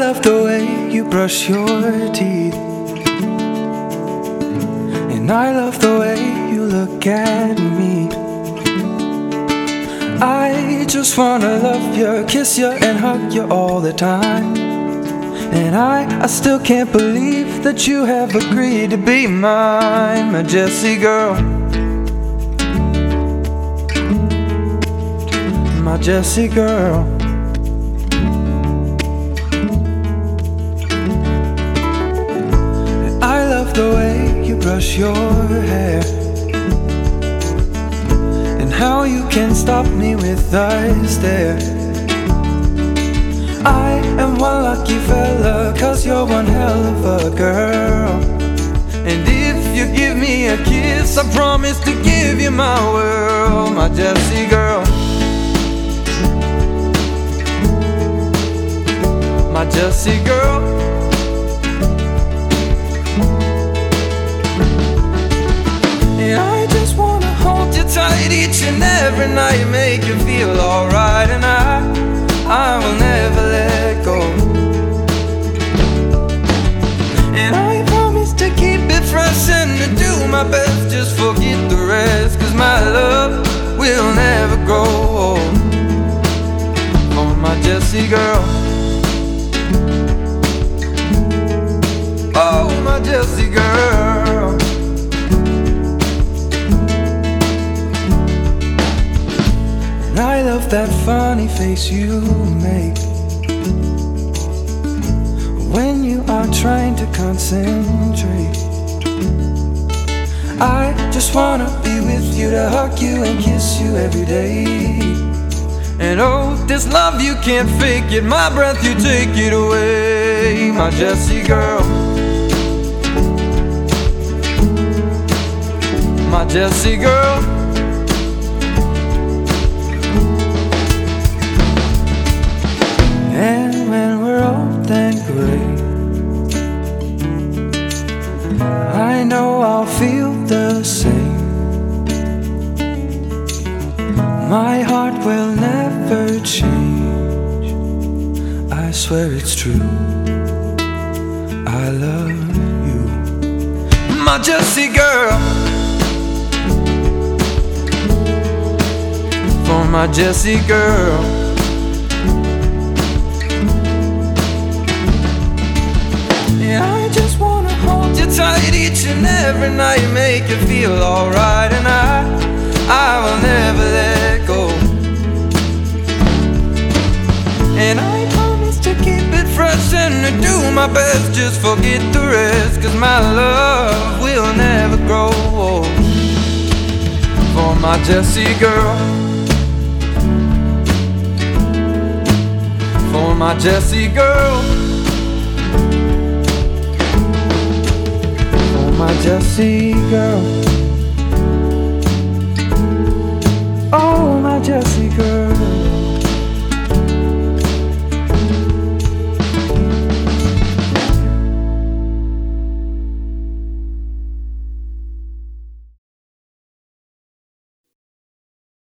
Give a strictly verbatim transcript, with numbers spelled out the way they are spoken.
love the way you brush your teeth, and I love the way you look at me. I just wanna love you, kiss you and hug you all the time. And I, I still can't believe that you have agreed to be mine, my Jessie girl, my Jessie girl. And I love the way you brush your hair, and how you can stop me with a stare. I am one lucky fella, cause you're one hell of a girl. And if you give me a kiss, I promise to give you my world, my Jessie girl, my Jessie girl. And I just wanna hold you tight each and every night, make you feel alright. And I I will never let go, and I promise to keep it fresh and to do my best, just forget the rest, cause my love will never grow old. Oh, my Jessie girl, oh, my Jessie girl. And I love that funny face you make when you are trying to concentrate. I just wanna be with you, to hug you and kiss you every day. And oh, this love you can't fake it, my breath you take it away, my Jessie girl, my Jessie girl. And when we're old and gray, I know I'll feel the same. My heart will never change, I swear it's true, I love you, my Jessie girl, for my Jessie girl. I just wanna hold you tight each and every night, make you feel alright. And I, I will never let go, and I promise to keep it fresh and to do my best, just forget the rest, cause my love will never grow old. For my Jessie girl, for my Jessie girl, my Jessie girl, oh, my Jessie girl.